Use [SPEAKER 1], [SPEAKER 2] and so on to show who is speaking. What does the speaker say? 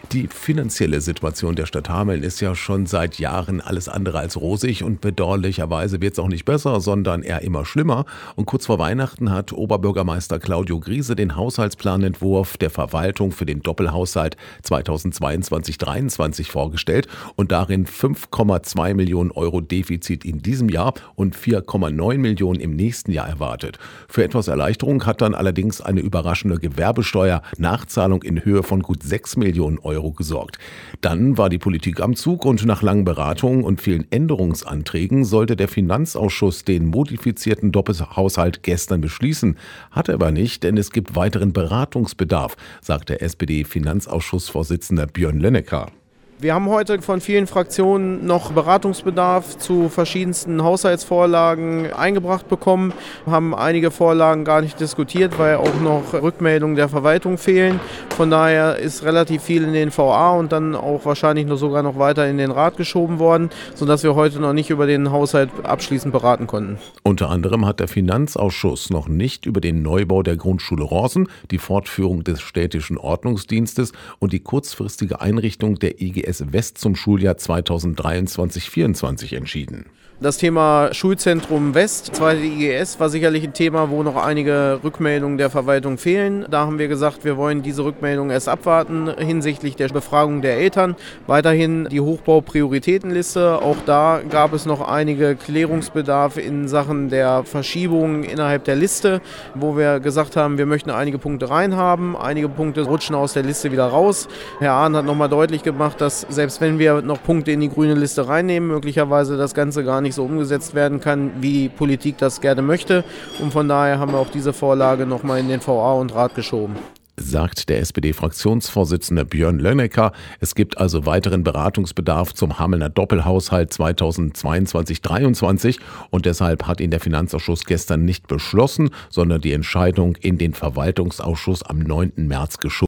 [SPEAKER 1] Die finanzielle Situation der Stadt Hameln ist ja schon seit Jahren alles andere als rosig und bedauerlicherweise wird es auch nicht besser, sondern eher immer schlimmer. Und kurz vor Weihnachten hat Oberbürgermeister Claudio Griese den Haushaltsplanentwurf der Verwaltung für den Doppelhaushalt 2022/23 vorgestellt und darin 5,2 Millionen Euro Defizit in diesem Jahr und 4,9 Millionen im nächsten Jahr erwartet. Für etwas Erleichterung hat dann allerdings eine überraschende Gewerbesteuer-Nachzahlung in Höhe von gut 6 Millionen Euro gesorgt. Dann war die Politik am Zug und nach langen Beratungen und vielen Änderungsanträgen sollte der Finanzausschuss den modifizierten Doppelhaushalt gestern beschließen. Hat er aber nicht, denn es gibt weiteren Beratungsbedarf, sagt der SPD-Finanzausschussvorsitzender Björn Lenneker.
[SPEAKER 2] Wir haben heute von vielen Fraktionen noch Beratungsbedarf zu verschiedensten Haushaltsvorlagen eingebracht bekommen, haben einige Vorlagen gar nicht diskutiert, weil auch noch Rückmeldungen der Verwaltung fehlen. Von daher ist relativ viel in den VA und dann auch wahrscheinlich nur sogar noch weiter in den Rat geschoben worden, sodass wir heute noch nicht über den Haushalt abschließend beraten konnten.
[SPEAKER 1] Unter anderem hat der Finanzausschuss noch nicht über den Neubau der Grundschule Rorsen, die Fortführung des städtischen Ordnungsdienstes und die kurzfristige Einrichtung der IGS West zum Schuljahr 2023/24 entschieden.
[SPEAKER 2] Das Thema Schulzentrum West, zweite IGS, war sicherlich ein Thema, wo noch einige Rückmeldungen der Verwaltung fehlen. Da haben wir gesagt, wir wollen diese Rückmeldung erst abwarten hinsichtlich der Befragung der Eltern. Weiterhin die Hochbau-Prioritätenliste. Auch da gab es noch einige Klärungsbedarf in Sachen der Verschiebungen innerhalb der Liste, wo wir gesagt haben, wir möchten einige Punkte reinhaben. Einige Punkte rutschen aus der Liste wieder raus. Herr Ahn hat nochmal deutlich gemacht, dass selbst wenn wir noch Punkte in die grüne Liste reinnehmen, möglicherweise das Ganze gar nicht so umgesetzt werden kann, wie die Politik das gerne möchte. Und von daher haben wir auch diese Vorlage nochmal in den VA und Rat geschoben.
[SPEAKER 1] Sagt der SPD-Fraktionsvorsitzende Björn Lenneker. Es gibt also weiteren Beratungsbedarf zum Hamelner Doppelhaushalt 2022/23 und deshalb hat ihn der Finanzausschuss gestern nicht beschlossen, sondern die Entscheidung in den Verwaltungsausschuss am 9. März geschoben.